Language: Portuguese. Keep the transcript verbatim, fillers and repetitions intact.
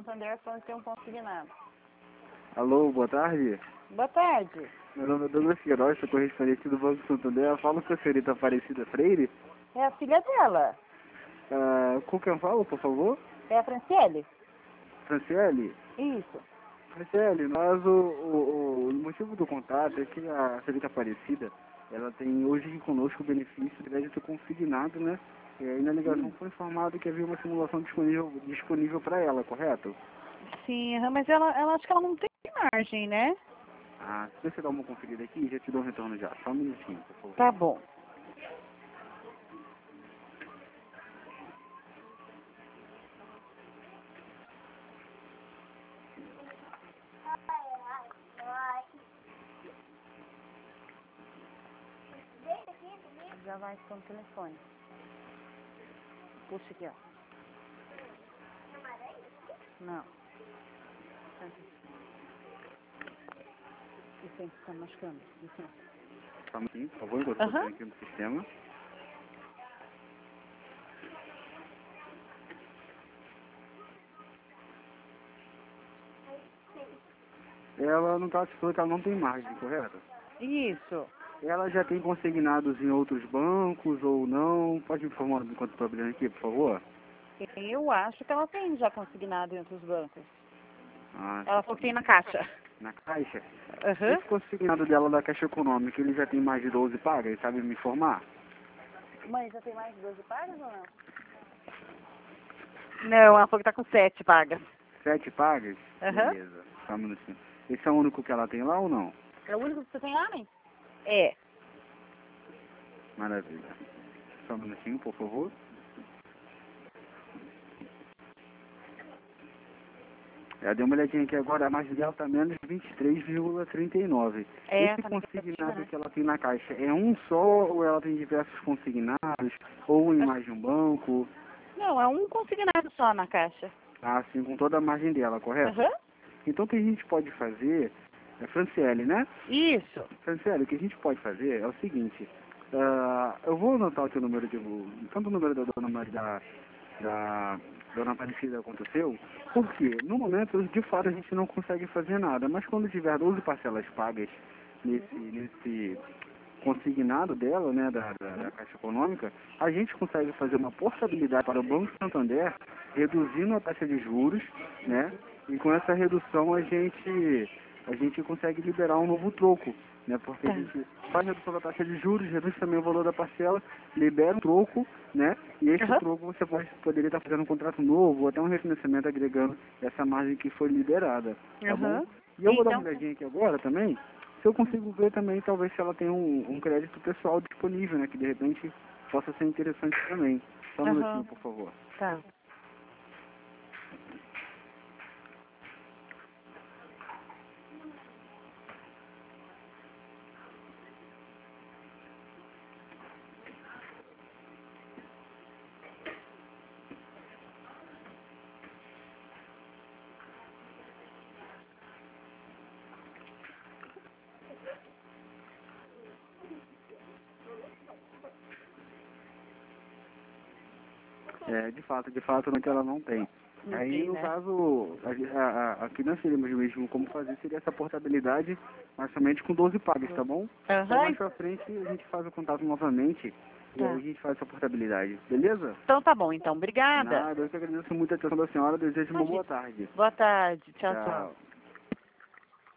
Santander falando que tem um consignado. Alô, boa tarde. Boa tarde. Meu nome é Douglas Queiroz, sou correspondente do Banco Santander. Falo com a senhorita Aparecida Freire. É a filha dela. Ah, com quem eu falo, por favor? É a Franciele? Franciele? Isso. Franciele, mas o, o, o motivo do contato é que a senhorita Aparecida, ela tem hoje aqui conosco o benefício de crédito consignado, né? E aí na ligação foi informado que havia uma simulação disponível disponível para ela, correto? Sim, aham, mas ela, ela acho que ela não tem margem, né? Ah, se você dar uma conferida aqui, já te dou um retorno já. Só um minutinho, por favor. Tá bom. Já vai com o telefone. Puxa aqui, ó. Não. Licença, tá machucando. Licença. Só um minutinho, por favor, enquanto eu Aham. estou aqui no sistema. Ela não está falando que ela não tem margem, correto? Isso. Ela já tem consignados em outros bancos ou não? Pode me informar enquanto estou abrindo aqui, por favor? Eu acho que ela tem já consignado em outros bancos. Ah, Ela falou que tem na caixa. na Caixa? Aham. Esse consignado dela da Caixa Econômica, ele já tem mais de doze pagas, sabe me informar? Mãe, já tem mais de doze pagas ou não? Não, ela falou que tá com sete pagas. Sete pagas? Aham. Beleza, só um minutinho. Esse é o único que ela tem lá ou não? É o único que você tem lá, mãe? É. Maravilha. Só um minutinho, por favor. Eu dei uma olhadinha aqui agora, a margem dela está menos vinte e três vírgula trinta e nove. É, Esse tá consignado negativa, né? que ela tem na Caixa é um só ou ela tem diversos consignados? Ou em mais de um banco? Não, é um consignado só na caixa. Assim, com toda a margem dela, correto? Aham. Então o que a gente pode fazer, é Franciele, né? Isso. Franciele, o que a gente pode fazer é o seguinte, ah, eu vou anotar o teu número de, tanto o número da dona Maria, da, da dona Aparecida quanto o seu, porque no momento, de fato, a gente não consegue fazer nada, mas quando tiver doze parcelas pagas nesse, nesse consignado dela, né, da, da, da Caixa Econômica, a gente consegue fazer uma portabilidade para o Banco Santander, reduzindo a taxa de juros, né, e com essa redução a gente, a gente consegue liberar um novo troco, né, porque a Tá. gente faz a redução da taxa de juros, reduz também o valor da parcela, libera um troco, né, e esse Aham. troco você pode, poderia estar fazendo um contrato novo, ou até um refinanciamento agregando essa margem que foi liberada, tá bom? Aham. E eu vou dar uma Então, olhadinha aqui agora também, se eu consigo ver também, talvez se ela tem um, um crédito pessoal disponível, né, que de repente possa ser interessante também. Só um Aham. minutinho, por favor. Tá. É, de fato, de fato, não que ela não tem. Não Aí, tem, no né? caso, a, a, a, aqui nós teríamos mesmo como fazer, seria essa portabilidade, mas somente com doze pagas, tá bom? Então, Aham. mais pra frente, a gente faz o contato novamente, e Tá. aí a gente faz essa portabilidade, beleza? Então tá bom, então. Obrigada. Nada, eu que agradeço muito a atenção da senhora, desejo uma boa tarde. Boa tarde. Tchau, tchau. Tchau.